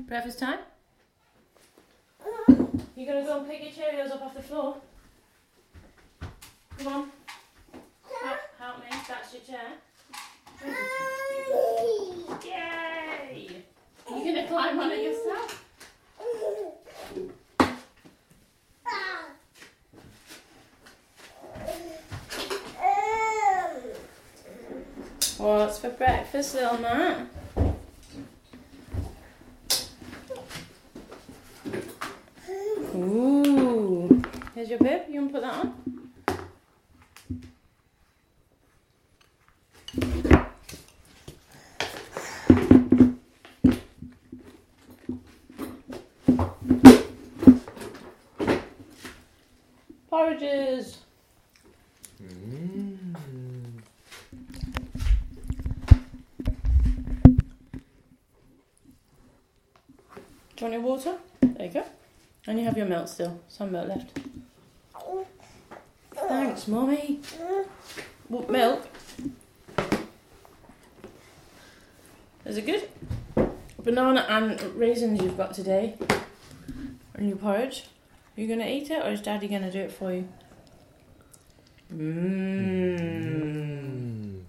Breakfast time? You gonna go and pick your Cheerios up off the floor? Come on. Help me. That's your chair. Yay! Are you gonna climb on it yourself? What's for breakfast, little Matt? Ooh. Here's your bib. You want to put that on? Porridges. Do you want your water? There you go. And you have your milk still. Some milk left. Thanks, Mummy. What milk? Is it good? Banana and raisins you've got today. And your porridge. Are you going to eat it or is Daddy going to do it for you? Mmm.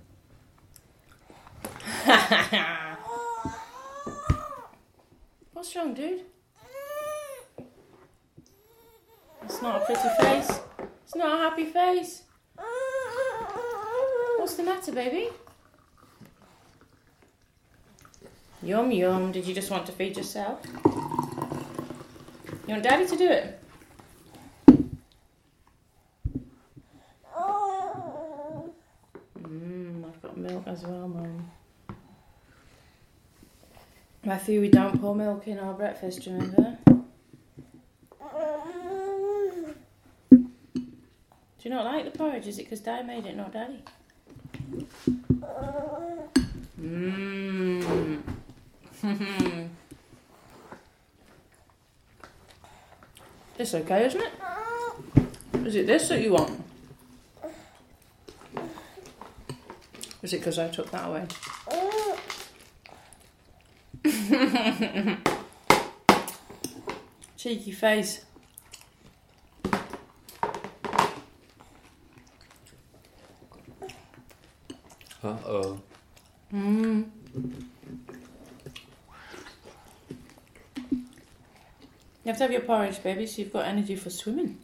What's wrong, dude? It's not a pretty face. It's not a happy face. What's the matter, baby? Yum, yum. Did you just want to feed yourself? You want Daddy to do it? I've got milk as well, Mum. Matthew, we don't pour milk in our breakfast, do you remember? Do you not like the porridge? Is it because Dad made it, not Daddy? This okay, isn't it? Is it this that you want? Is it because I took that away? Cheeky face. Uh-oh. You have to have your porridge, baby, so you've got energy for swimming.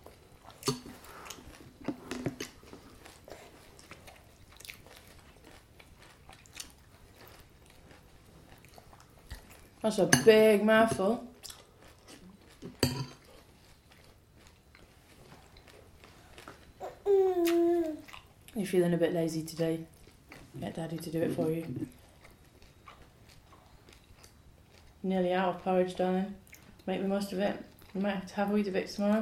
That's a big mouthful. You're feeling a bit lazy today. Get Daddy to do it for you. Nearly out of porridge, darling. Make the most of it. You might have to have a wee bit tomorrow.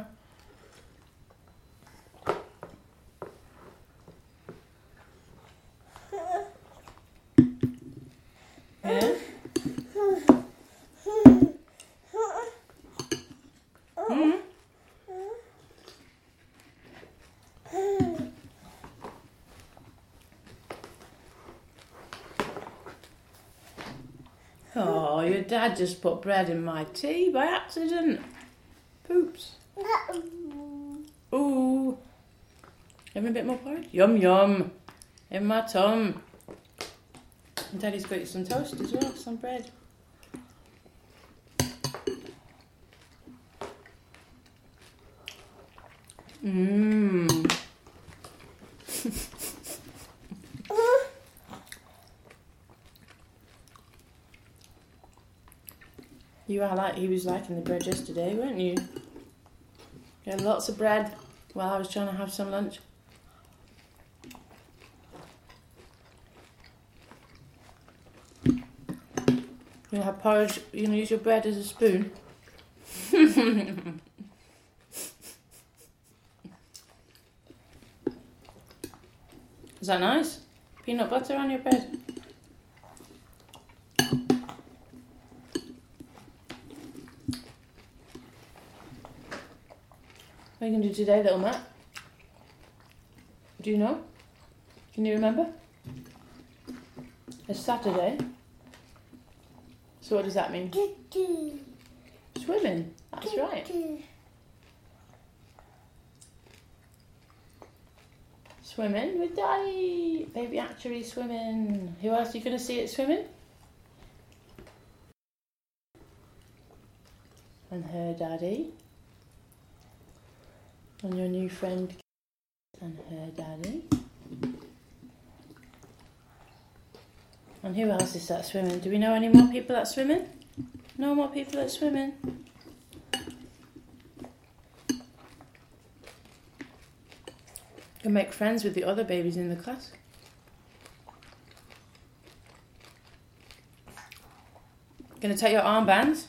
Yeah? Oh, your dad just put bread in my tea by accident. Poops. Ooh. Having a bit more porridge? Yum yum. In my tum. And Daddy's got you some toast as well, some bread. He was liking the bread yesterday, weren't you? You had lots of bread while I was trying to have some lunch. You're gonna have porridge, you're gonna use your bread as a spoon. Is that nice? Peanut butter on your bread? What are you going to do today, little Matt? Do you know? Can you remember? It's Saturday. So what does that mean? Swimming. That's right. Swimming with Daddy. Baby actually swimming. Who else are you going to see it swimming? And her daddy. And your new friend and her daddy. And who else is that swimming? Do we know any more people that swimming? No more people that swimming. You can make friends with the other babies in the class. Gonna take your armbands?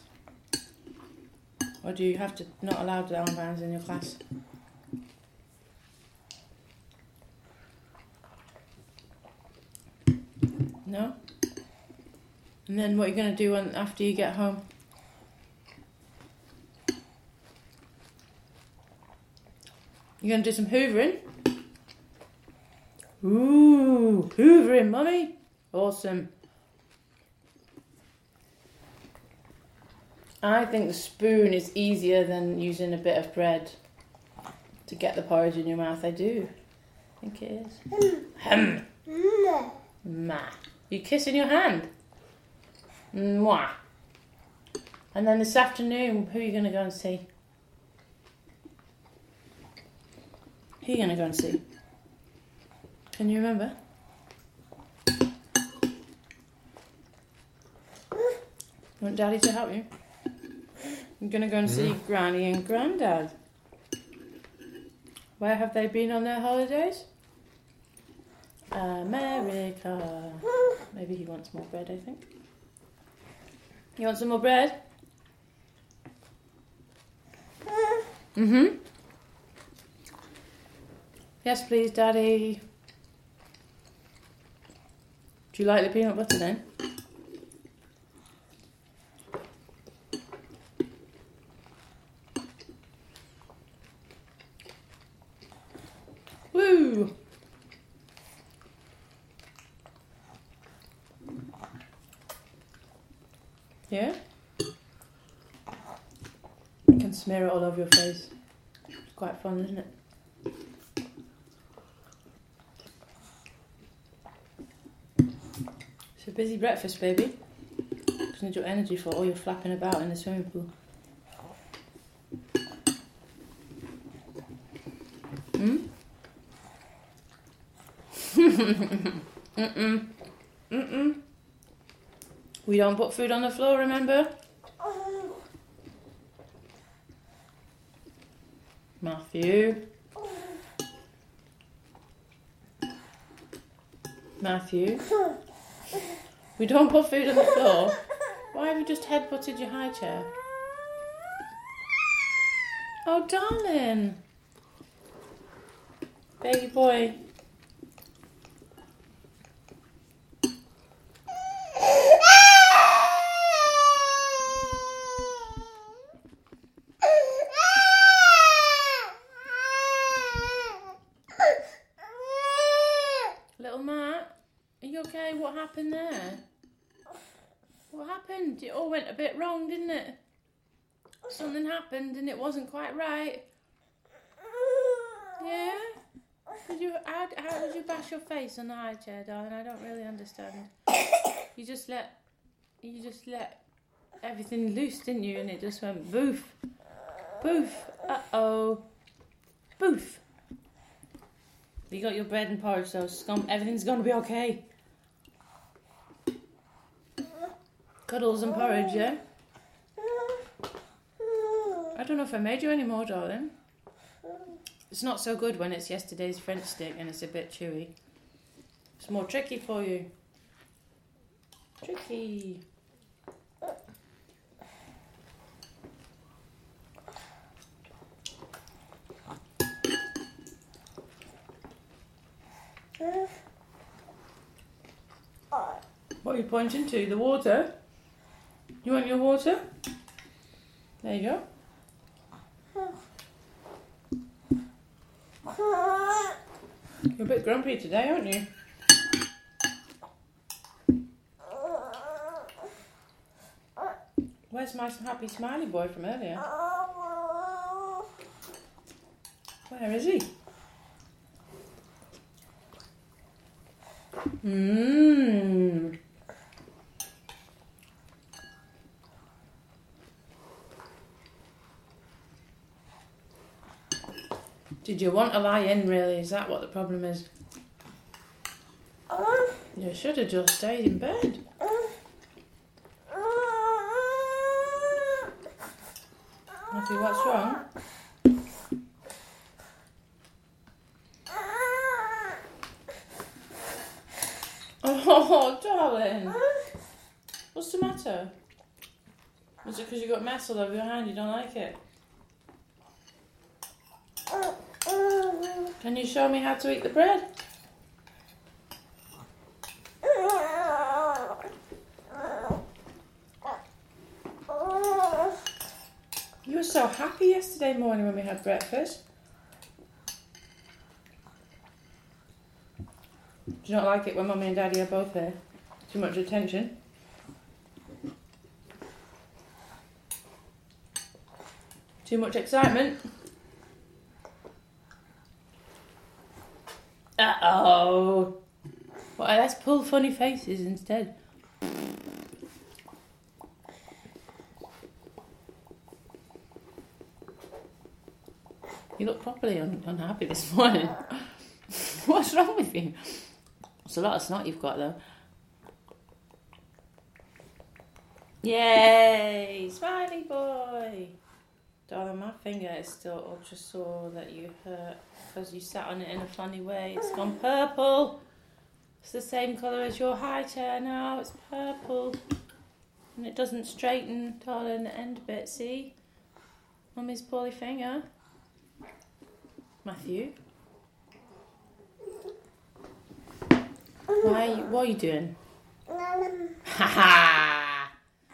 Or do you have to not allow the armbands in your class? No? And then what are you going to do after you get home? You're going to do some hoovering? Ooh, hoovering, Mummy. Awesome. I think the spoon is easier than using a bit of bread to get the porridge in your mouth. I do. I think it is. Ma. You kissing your hand? Mwah. And then this afternoon, who are you going to go and see? Who are you going to go and see? Can you remember? Want Daddy to help you? I'm going to go and see Granny and Grandad. Where have they been on their holidays? America. Maybe he wants more bread, I think. You want some more bread? Mm-hmm. Yes, please, Daddy. Do you like the peanut butter then? Woo! Yeah? You can smear it all over your face. It's quite fun, isn't it? It's a busy breakfast, baby. Just need your energy for all your flapping about in the swimming pool. We don't put food on the floor, remember? Matthew. Matthew. We don't put food on the floor. Why have you just headbutted your high chair? Oh, darling. Baby boy. Little Matt, are you okay? What happened there? What happened? It all went a bit wrong, didn't it? Something happened and it wasn't quite right. Yeah? How did you bash your face on the high chair, darling? I don't really understand. You just let everything loose, didn't you? And it just went boof. Boof. Uh-oh. Boof. You got your bread and porridge, so everything's going to be okay. Cuddles and porridge, yeah? I don't know if I made you any more, darling. It's not so good when it's yesterday's French stick and it's a bit chewy. It's more tricky for you. Tricky. What are you pointing to? The water? You want your water? There you go. You're a bit grumpy today, aren't you? Where's my happy smiley boy from earlier? Where is he? Mmm. Did you want to lie in, really? Is that what the problem is? You should have just stayed in bed. Matthew, what's wrong? Oh, darling. What's the matter? Is it because you got mess all over your hand? You don't like it? Can you show me how to eat the bread? You were so happy yesterday morning when we had breakfast. Do you not like it when Mummy and Daddy are both here? Too much attention? Too much excitement? Uh-oh. Well, let's pull funny faces instead. You look properly unhappy this morning. What's wrong with you? It's a lot of snot you've got, though. Yay! Smiley boy! Darling, my finger is still ultra sore that you hurt because you sat on it in a funny way. It's gone purple. It's the same colour as your high chair now. It's purple. And it doesn't straighten, darling, the end bit, see? Mummy's poorly finger. Matthew? What are you doing? Ha ha!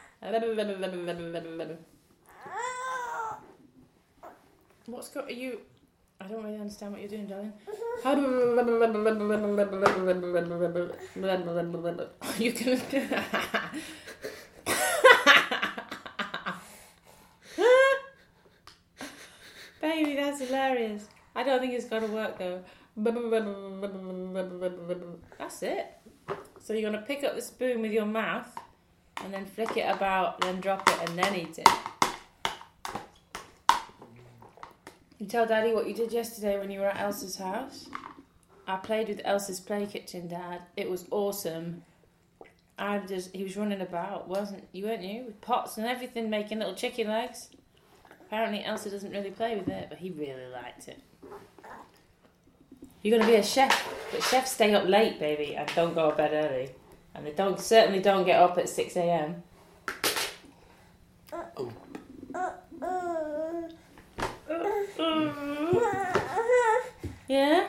What's got you? I don't really understand what you're doing, darling. How do you can? Baby, that's hilarious. I don't think it's gonna work though. That's it. So you're gonna pick up the spoon with your mouth and then flick it about, then drop it, and then eat it. You tell Daddy what you did yesterday when you were at Elsa's house. I played with Elsa's play kitchen, Dad. It was awesome. He was running about, weren't you? With pots and everything, making little chicken legs. Apparently Elsa doesn't really play with it, but he really liked it. You're going to be a chef, but chefs stay up late, baby, and don't go to bed early. And they certainly don't get up at 6 a.m. Oh. Yeah?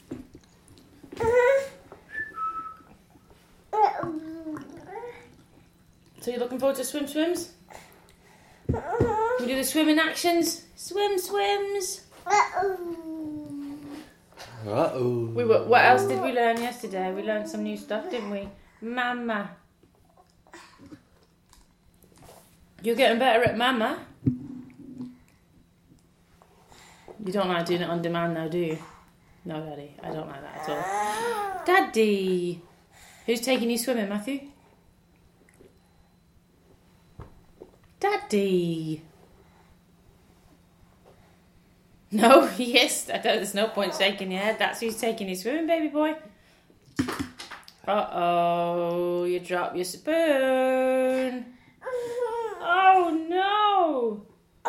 So you're looking forward to swims? We do the swimming actions? Swims. Uh-oh. What else did we learn yesterday? We learned some new stuff, didn't we? Mama. You're getting better at Mama? You don't like doing it on demand now, do you? No, Daddy, I don't like that at all. Daddy! Who's taking you swimming, Matthew? Daddy! No, yes, there's no point shaking your head. That's who's taking you swimming, baby boy. Uh-oh, you dropped your spoon. Oh, no!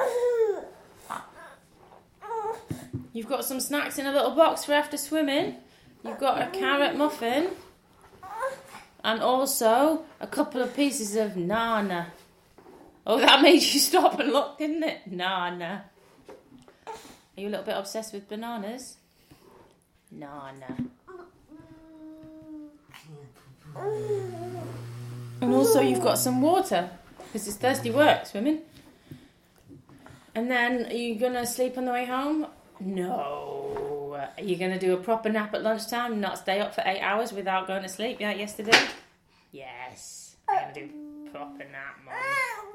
You've got some snacks in a little box for after swimming. You've got a carrot muffin. And also a couple of pieces of nana. Oh, that made you stop and look, didn't it? Nana. Are you a little bit obsessed with bananas? Nana. And also you've got some water. Because it's thirsty work, swimming. And then are you going to sleep on the way home? No. Are you going to do a proper nap at lunchtime? Not stay up for 8 hours without going to sleep like yesterday? Yes. I'm going to do a proper nap, Mum.